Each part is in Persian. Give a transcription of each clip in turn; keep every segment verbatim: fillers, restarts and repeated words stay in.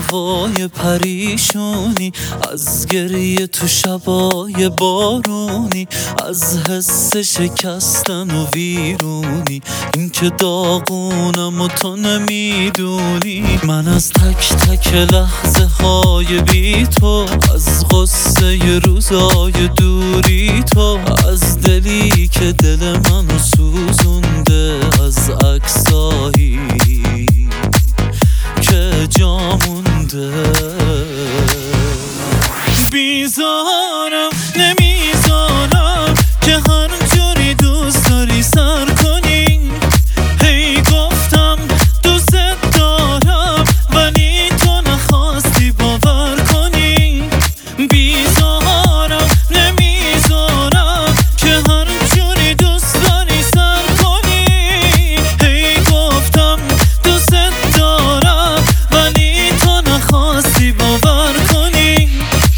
هوای پریشونی، از گریه تو شبای بارونی، از حس شکستن و ویرونی، این که داغونم و تو نمیدونی. من از تک تک لحظه های بی تو، از غصه روزای دوری تو، از دلی که دل منو سوزونده، از عکسایی که جا مونده. بیزارم نمیذارم که هر جوری دوست داری سر کنی. هی گفتم دوست دارم ولی تو نخواستی باور کنی. بیزارم نمیذارم که هر جوری دوست داری سر کنی. هی گفتم دوست دارم ولی تو نخواستی باور کنی.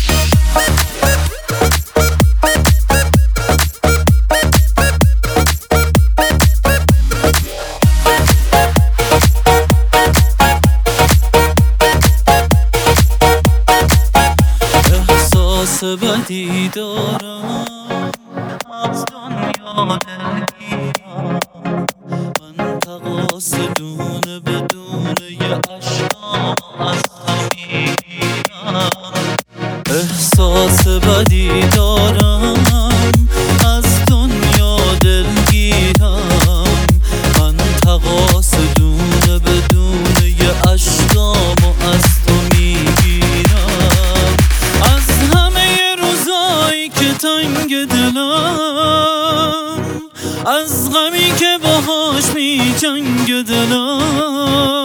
احساس بدی دارم، از دنیا دلگیرم. من تقاص دونه بدون یه عشقام از تو میگیرم. احساس بدی دارم، از دنیا دلگیرم. من تقاص دونه بدون یه عشقام از تو میگیرم. از همه روزایی که تنگ دلم، از غمی که باهاش می جنگ دلم،